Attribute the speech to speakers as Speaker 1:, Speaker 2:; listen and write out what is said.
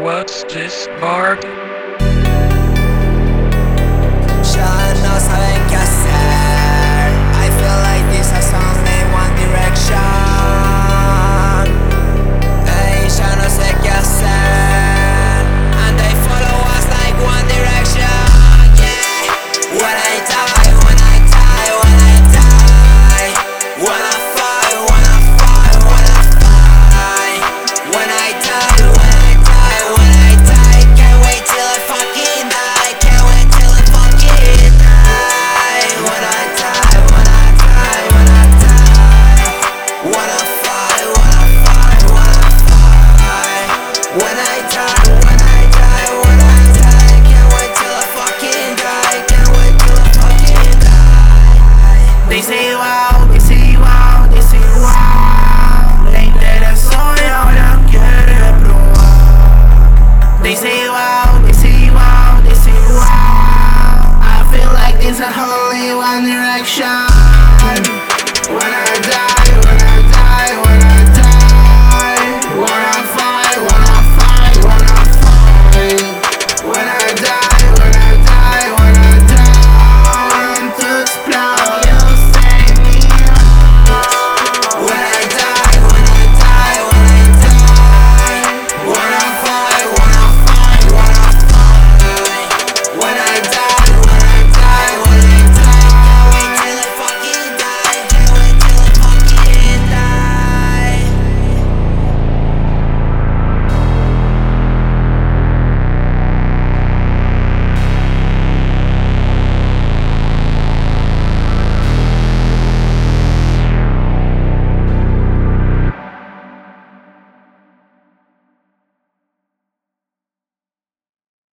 Speaker 1: What's this, Barb?
Speaker 2: Ya no saben qué hacer. I feel like these are songs named One Direction. Ey, ya no sé qué hacer. And they follow us like One Direction. Yeah. When I die, when I die, when I die, when I fight, when I fight, when I fight, when I die, when I die, when I die, can't wait till I fucking die, can't wait till I fucking die. When I die, when I die, when I die, when I fight, when I fight, when I fight, when I die, when I die, when I die, can't wait till I fucking die, can't wait till I fucking die.
Speaker 3: They say wow, they say wow, they say wow. Le interesó y ahora quiere probar. They say wow, they say wow, they say wow. I feel like it's a only One Direction.